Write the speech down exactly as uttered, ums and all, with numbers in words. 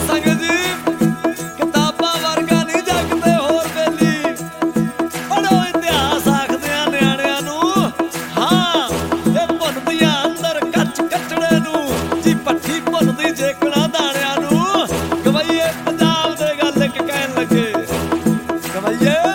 ਸੰਗਤ ਜੀ ਕਿਤਾਬਾਂ ਵਰਗਾ ਨਹੀਂ ਜੱਗ ਤੇ ਹੋਰ ਬੇਲੀ। ਪੜ੍ਹੋ ਇਤਿਹਾਸ ਆਖਦੇ ਆ ਨਿਆਣਿਆਂ ਨੂੰ, ਹਾਂ ਇਹ ਭੁੰਨਦੀਆਂ ਅੰਦਰ ਕੱਚ ਕੱਚੜੇ ਨੂੰ ਜੀ, ਭੱਠੀ ਭੁੰਨਦੀ ਜੇਕਣਾ ਦਾਣਿਆਂ ਨੂੰ। ਗਵਈਏ ਪੰਜਾਬ ਦੇ ਗੱਲ ਇੱਕ ਕਹਿਣ ਲੱਗੇ, ਗਵਈਏ